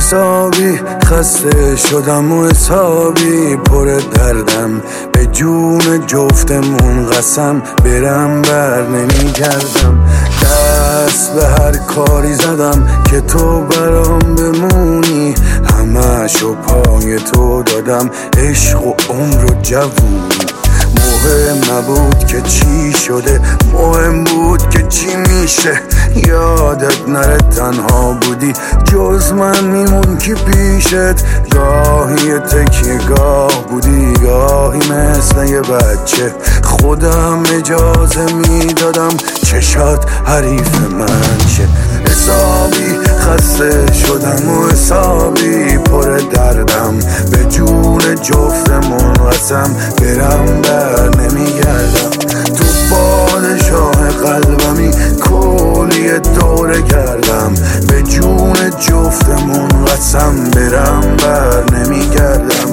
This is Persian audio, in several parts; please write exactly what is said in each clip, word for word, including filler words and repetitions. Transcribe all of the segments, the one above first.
حسابی خسته شدم و حسابی پر دردم، به جون جفتمون قسم برم بر نمی کردم. دست به هر کاری زدم که تو برام بمونی، همه‌شو پای تو دادم، عشق و عمر و جوونی. مهم نبود که چی شده، مهم بود که چی میشه. یادت نره تنها بودی، جز من میمون کی پیشت. گاهی تکیه گاه بودی، گاهی مثل یه بچه. خودم اجازه میدادم چشات حریف من شه. حسابی خسته شدم و حسابی پر دردم، به جون جفتمون قسم برم بر نمیگردم. تو پادشاه قلبمی کلی دوره کردم، به جون جفتمون قسم برم بر نمیگردم.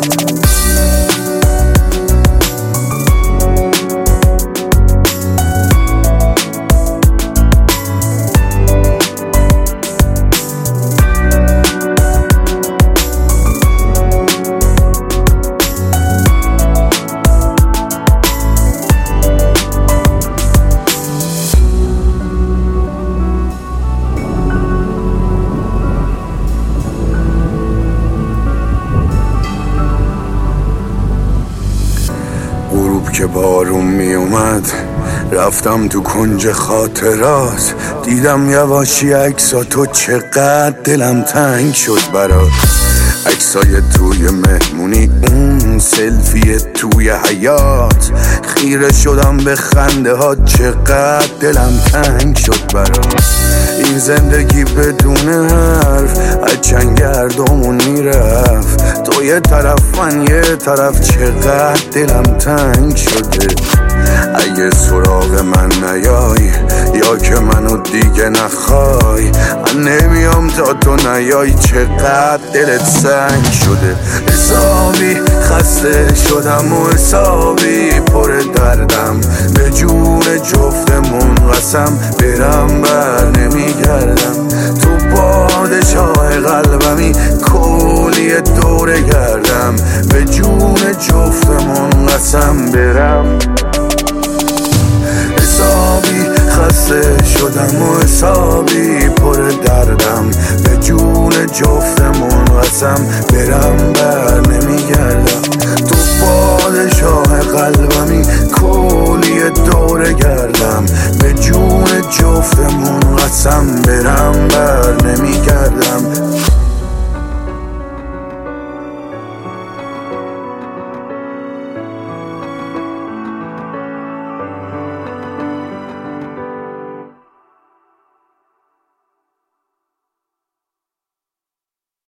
غروب که بارون می اومد رفتم تو کنج خاطرات، دیدم یواشی عکساتو، چقدر دلم تنگ شد برات. عکسای توی مهمونی، اون سلفی توی حیات، خیره شدم به خنده ها، چقدر دلم تنگ شد برات. این زندگی بدون حرف از چنگ گردمون میرفت، تو یه طرف من یه طرف، چقدر دلم تنگ شده. اگه سراغ من نیای یا که منو دیگه نخوای، من نمیام تا تو نیای، چقدر دلت سنگ شده. حسابی خسته شدم و حسابی پر دردم، به جون جفتمون قسم برم بر نمیگردم. تو پادشاه قلبمی کلی دوره گردم، به جون جفتمون قسم برم. حسابی خسته شدم و حسابی پر دردم، به جون جفتمون قسم برم بر نمیگردم. تو پادشاه قلبمی کلی دوره گردم، به جون جفتمون قسم